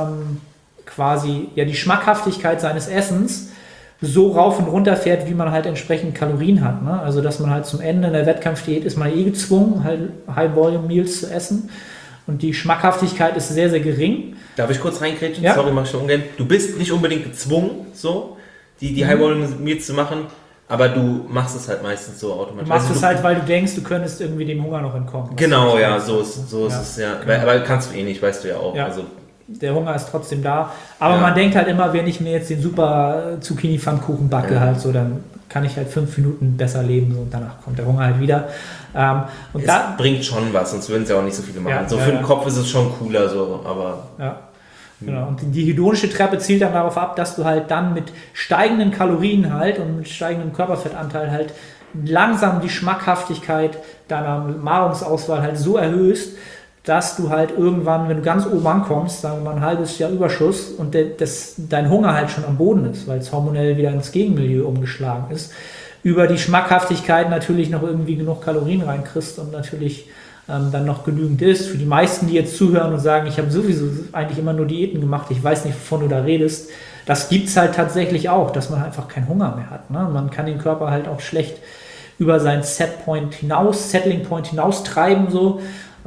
quasi die Schmackhaftigkeit seines Essens so rauf und runter fährt, wie man halt entsprechend Kalorien hat. Ne? Also, dass man halt zum Ende in der Wettkampfdiät ist man gezwungen, halt High-Volume-Meals zu essen. Und die Schmackhaftigkeit ist sehr, sehr gering. Darf ich kurz reingrätschen? Ja. Sorry, mach ich schon ungern. Du bist nicht unbedingt gezwungen, so die High-Volume-Meals zu machen, aber du machst es halt meistens so automatisch. Du machst es halt, weil du denkst, du könntest irgendwie dem Hunger noch entkommen. Genau, ja, so ist es, ja. Genau. Aber kannst du nicht, weißt du ja auch. Ja. Also, der Hunger ist trotzdem da. Aber man denkt halt immer, wenn ich mir jetzt den super Zucchini-Pfannkuchen backe, halt so, dann kann ich halt 5 Minuten besser leben so, und danach kommt der Hunger halt wieder. Und es bringt schon was, sonst würden es ja auch nicht so viele machen. Für den Kopf ist es schon cooler, so, aber... Ja. Genau. Und die hedonische Treppe zielt dann darauf ab, dass du halt dann mit steigenden Kalorien halt und mit steigendem Körperfettanteil halt langsam die Schmackhaftigkeit deiner Nahrungsauswahl halt so erhöhst, dass du halt irgendwann, wenn du ganz oben ankommst, sagen wir mal ein halbes Jahr Überschuss und dein Hunger halt schon am Boden ist, weil es hormonell wieder ins Gegenmilieu umgeschlagen ist, über die Schmackhaftigkeit natürlich noch irgendwie genug Kalorien reinkriegst und natürlich dann noch genügend ist. Für die meisten, die jetzt zuhören und sagen, ich habe sowieso eigentlich immer nur Diäten gemacht, ich weiß nicht, wovon du da redest, das gibt es halt tatsächlich auch, dass man einfach keinen Hunger mehr hat. Ne? Man kann den Körper halt auch schlecht über seinen Settling Point hinaus treiben, so.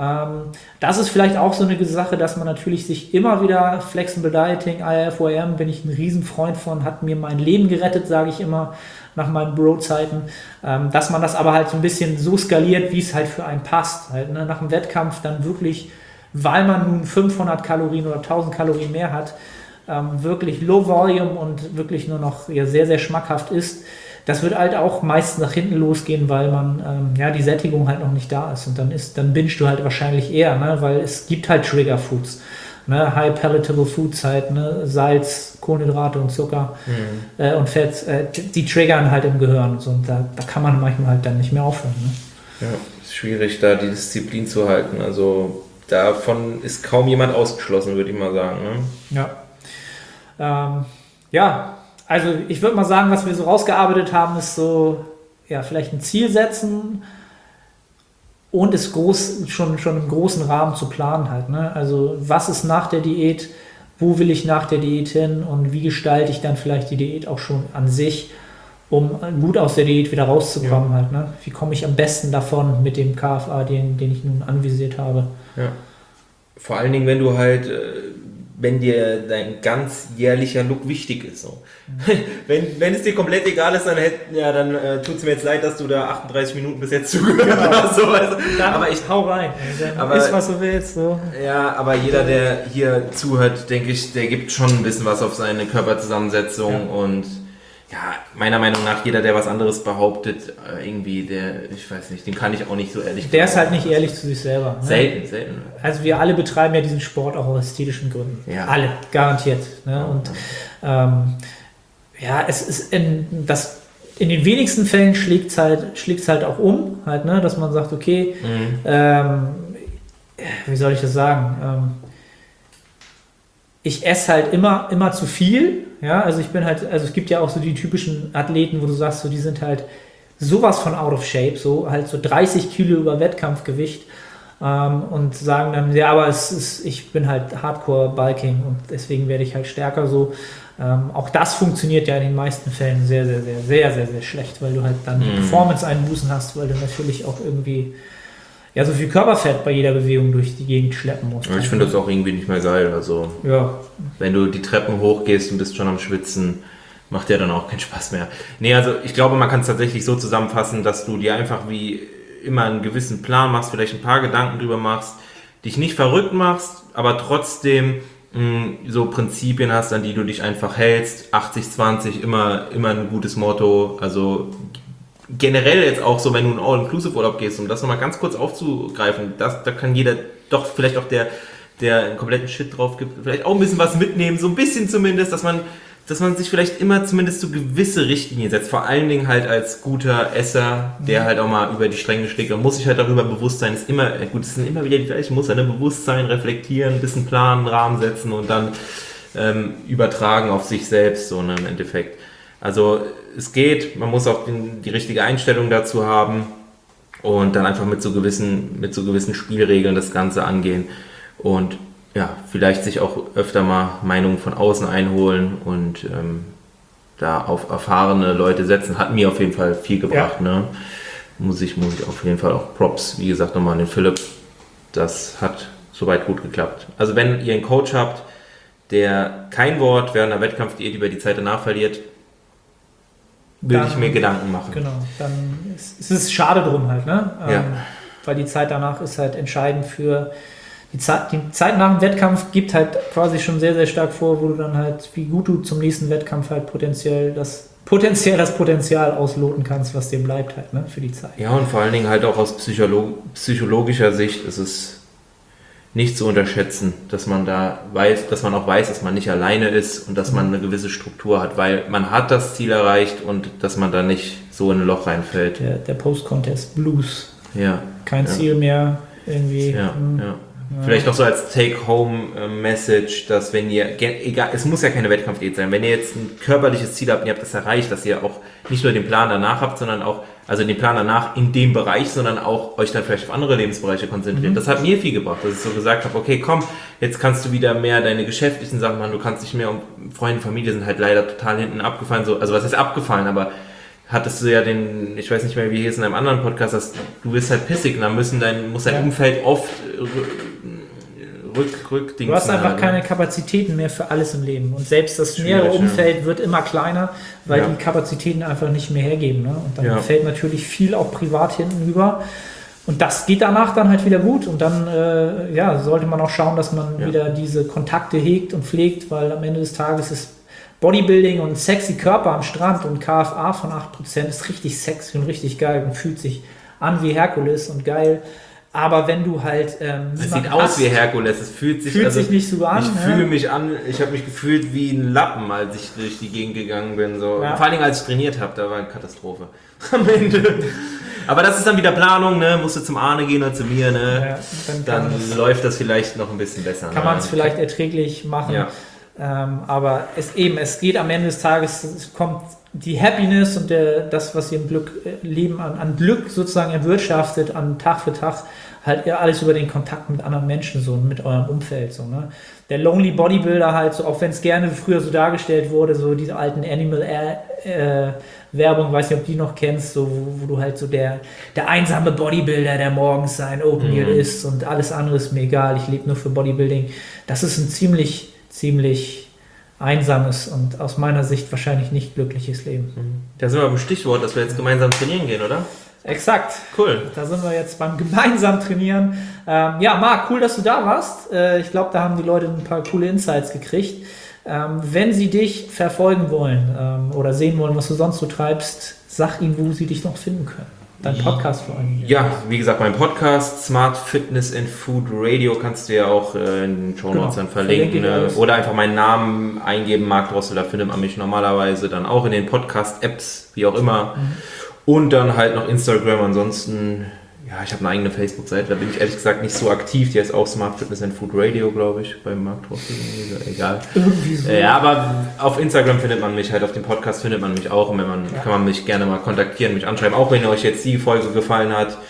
Das ist vielleicht auch so eine Sache, dass man natürlich sich immer wieder Flexible Dieting, IFOM, bin ich ein Riesenfreund von, hat mir mein Leben gerettet, sage ich immer nach meinen Bro-Zeiten, dass man das aber halt so ein bisschen so skaliert, wie es halt für einen passt. Halt, ne? Nach dem Wettkampf dann wirklich, weil man nun 500 Kalorien oder 1000 Kalorien mehr hat, wirklich Low Volume und wirklich nur noch sehr, sehr schmackhaft ist. Das wird halt auch meist nach hinten losgehen, weil man die Sättigung halt noch nicht da ist. Und dann bingst du halt wahrscheinlich eher, ne? Weil es gibt halt Trigger Foods, ne? High Palatable Foods halt, ne? Salz, Kohlenhydrate und Zucker und Fett, die triggern halt im Gehirn. Und, so. Und da kann man manchmal halt dann nicht mehr aufhören. Ne? Ja, ist schwierig, da die Disziplin zu halten. Also davon ist kaum jemand ausgeschlossen, würde ich mal sagen. Ne? Ja. Also ich würde mal sagen, was wir so rausgearbeitet haben, ist so, vielleicht ein Ziel setzen und es schon im großen Rahmen zu planen halt. Ne? Also was ist nach der Diät, wo will ich nach der Diät hin und wie gestalte ich dann vielleicht die Diät auch schon an sich, um gut aus der Diät wieder rauszukommen halt. Ne? Wie komme ich am besten davon mit dem KFA, den ich nun anvisiert habe. Ja. Vor allen Dingen, wenn du halt... wenn dir dein ganz jährlicher Look wichtig ist. So. Wenn es dir komplett egal ist, dann tut es mir jetzt leid, dass du da 38 Minuten bis jetzt zugehört hast. So, dann aber ich hau rein. Dann ist, was du willst. So. Ja, aber jeder, der hier zuhört, denke ich, der gibt schon ein bisschen was auf seine Körperzusammensetzung und meiner Meinung nach, jeder, der was anderes behauptet, irgendwie, ich weiß nicht, den kann ich auch nicht so ehrlich Der ist halt nicht ehrlich zu sich selber. Ne? Selten. Also wir alle betreiben ja diesen Sport auch aus ästhetischen Gründen. Ja. Alle, garantiert. Ne? Und es ist in den wenigsten Fällen schlägt's halt auch um, halt, ne? Dass man sagt, okay, wie soll ich das sagen? Ich esse halt immer zu viel, also es gibt ja auch so die typischen Athleten, wo du sagst, so, die sind halt sowas von out of shape, so halt so 30 Kilo über Wettkampfgewicht, und sagen dann, ja, aber ich bin halt Hardcore-Bulking und deswegen werde ich halt stärker so. Auch das funktioniert ja in den meisten Fällen sehr, sehr, sehr, sehr, sehr, sehr schlecht, weil du halt dann Performance-Einbußen hast, weil du natürlich auch irgendwie ja so viel Körperfett bei jeder Bewegung durch die Gegend schleppen musst. Ich finde das auch irgendwie nicht mehr geil. Also wenn du die Treppen hochgehst und bist schon am Schwitzen, macht ja dann auch keinen Spaß mehr. Nee, also ich glaube, man kann es tatsächlich so zusammenfassen, dass du dir einfach wie immer einen gewissen Plan machst, vielleicht ein paar Gedanken drüber machst, dich nicht verrückt machst, aber trotzdem so Prinzipien hast, an die du dich einfach hältst. 80-20, immer ein gutes Motto. Also generell jetzt auch so, wenn du in All-Inclusive-Urlaub gehst, um das nochmal ganz kurz aufzugreifen, da kann jeder doch vielleicht auch der einen kompletten Shit drauf gibt, vielleicht auch ein bisschen was mitnehmen, so ein bisschen zumindest, dass man sich vielleicht immer zumindest so gewisse Richtlinien setzt. Vor allen Dingen halt als guter Esser, der halt auch mal über die Stränge schlägt. Man muss sich halt darüber bewusst sein, es sind immer wieder die gleichen Muster, ne? Bewusstsein, reflektieren, ein bisschen planen, Rahmen setzen und dann übertragen auf sich selbst, so ne, im Endeffekt. Also es geht, man muss auch die richtige Einstellung dazu haben und dann einfach mit so gewissen Spielregeln das Ganze angehen und ja, vielleicht sich auch öfter mal Meinungen von außen einholen und da auf erfahrene Leute setzen, hat mir auf jeden Fall viel gebracht. Ja. Ne? Muss ich auf jeden Fall auch Props, wie gesagt, nochmal an den Philipp. Das hat soweit gut geklappt. Also wenn ihr einen Coach habt, der kein Wort während einer Wettkampfdiät über die Zeit danach verliert, will ich mir Gedanken machen. Genau, dann ist es schade drum halt, ne? Weil die Zeit danach ist halt entscheidend für die Zeit nach dem Wettkampf gibt halt quasi schon sehr, sehr stark vor, wo du dann halt, wie gut du zum nächsten Wettkampf halt potenziell das Potenzial ausloten kannst, was dir bleibt halt, ne, für die Zeit. Ja, und vor allen Dingen halt auch aus psychologischer Sicht ist es nicht zu unterschätzen, dass man auch weiß, dass man nicht alleine ist und dass man eine gewisse Struktur hat, weil man hat das Ziel erreicht und dass man da nicht so in ein Loch reinfällt. Der Post-Contest Blues. Ja. Kein Ziel mehr irgendwie. Ja. Vielleicht auch so als Take-Home-Message, dass wenn ihr, egal, es muss ja keine Wettkampfdiät sein, wenn ihr jetzt ein körperliches Ziel habt und ihr habt das erreicht, dass ihr auch nicht nur den Plan danach habt, sondern auch, also den Plan danach in dem Bereich, sondern auch euch dann vielleicht auf andere Lebensbereiche konzentriert. Das hat mir viel gebracht, dass ich so gesagt habe, okay, komm, jetzt kannst du wieder mehr deine geschäftlichen Sachen machen, du kannst nicht mehr Freunde, Familie sind halt leider total hinten abgefallen, so, also was heißt abgefallen, aber hattest du ja ich weiß nicht mehr, wie hier ist in einem anderen Podcast, dass du bist halt pissig und dann muss dein Umfeld oft rückdingsen. Du hast einfach keine Kapazitäten mehr für alles im Leben und selbst das nähere Umfeld wird immer kleiner, weil die Kapazitäten einfach nicht mehr hergeben. Ne? Und dann fällt natürlich viel auch privat hinten über und das geht danach dann halt wieder gut und dann sollte man auch schauen, dass man wieder diese Kontakte hegt und pflegt, weil am Ende des Tages ist Bodybuilding und sexy Körper am Strand und KFA von 8% ist richtig sexy und richtig geil und fühlt sich an wie Herkules und geil. Aber wenn du halt... es sieht aus wie Herkules, es fühlt sich nicht so an. Ich habe mich gefühlt wie ein Lappen, als ich durch die Gegend gegangen bin. So. Ja. Vor allen Dingen, als ich trainiert habe, da war eine Katastrophe am Ende. Aber das ist dann wieder Planung, ne? Musst du zum Arne gehen oder zu mir, ne? Ja, dann läuft das vielleicht noch ein bisschen besser. Kann man es vielleicht erträglich machen. Ja. Aber es geht am Ende des Tages, es kommt die Happiness und das, was ihr im Leben an Glück sozusagen erwirtschaftet, an Tag für Tag, halt alles über den Kontakt mit anderen Menschen so und mit eurem Umfeld. So, ne? Der Lonely Bodybuilder halt, so, auch wenn es gerne früher so dargestellt wurde, so diese alten Animal-Werbung, weiß nicht, ob du die noch kennst, so, wo du halt so der einsame Bodybuilder, der morgens sein Oatmeal isst und alles andere ist mir egal, ich lebe nur für Bodybuilding. Das ist ein ziemlich einsames und aus meiner Sicht wahrscheinlich nicht glückliches Leben. Da sind wir beim Stichwort, dass wir jetzt gemeinsam trainieren gehen, oder? Exakt. Cool. Da sind wir jetzt beim gemeinsam trainieren. Marc, cool, dass du da warst. Ich glaube, da haben die Leute ein paar coole Insights gekriegt. Wenn sie dich verfolgen wollen oder sehen wollen, was du sonst so treibst, sag ihnen, wo sie dich noch finden können. Dein Podcast vor allem. Ja, wie gesagt, mein Podcast Smart Fitness and Food Radio kannst du ja auch in den Shownotes dann verlinken. Oder einfach meinen Namen eingeben, Marc Drossel, da findet man mich normalerweise dann auch in den Podcast-Apps, wie auch immer. Und dann halt noch Instagram, ansonsten, ja, ich habe eine eigene Facebook-Seite, da bin ich ehrlich gesagt nicht so aktiv, die heißt auch Smart Fitness and Food Radio, glaube ich, bei Marc Drossel, egal. Irgendwie so. Ja, aber auf Instagram findet man mich, halt auf dem Podcast findet man mich auch und kann man mich gerne mal kontaktieren, mich anschreiben, auch wenn euch jetzt die Folge gefallen hat.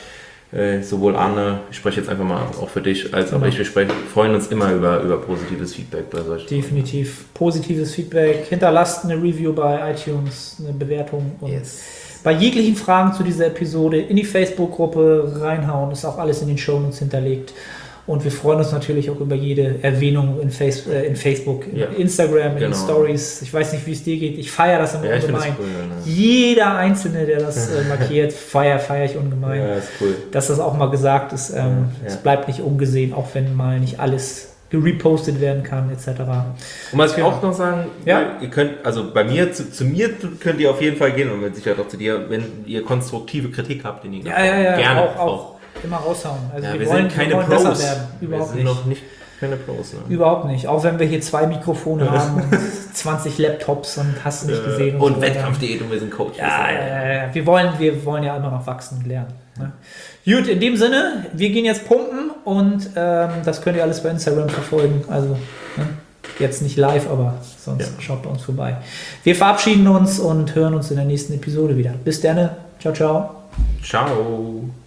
sowohl Arne, ich spreche jetzt einfach mal auch für dich, als auch ich, wir freuen uns immer über positives Feedback bei solchen. Definitiv positives Feedback. Hinterlasst eine Review bei iTunes, eine Bewertung und bei jeglichen Fragen zu dieser Episode in die Facebook-Gruppe reinhauen. Ist auch alles in den Shownotes hinterlegt. Und wir freuen uns natürlich auch über jede Erwähnung in Facebook, in Instagram, in den Stories. Ich weiß nicht, wie es dir geht. Ich feiere das immer ungemein. Cool, Jeder Einzelne, der das markiert, feiere ich ungemein. Ja, ist cool. Dass das auch mal gesagt ist. Es bleibt nicht ungesehen, auch wenn mal nicht alles gerepostet werden kann, etc. Und was ich auch noch sagen, ihr könnt, also bei mir, zu mir könnt ihr auf jeden Fall gehen und mit Sicherheit auch zu dir, wenn ihr konstruktive Kritik habt, den ihr gerne auch immer raushauen. Also wir sind keine Pros. Werden. Überhaupt wir sind noch nicht keine Pros. Ne? Überhaupt nicht. Auch wenn wir hier 2 Mikrofone haben und 20 Laptops und hast du nicht gesehen. Und Wettkampf.de und wir sind Coaches. Ja. Wir wollen ja immer noch wachsen und lernen. Ne? Gut, in dem Sinne, wir gehen jetzt pumpen und das könnt ihr alles bei Instagram verfolgen. Also jetzt nicht live, aber sonst schaut bei uns vorbei. Wir verabschieden uns und hören uns in der nächsten Episode wieder. Bis dann. Ciao, ciao. Ciao.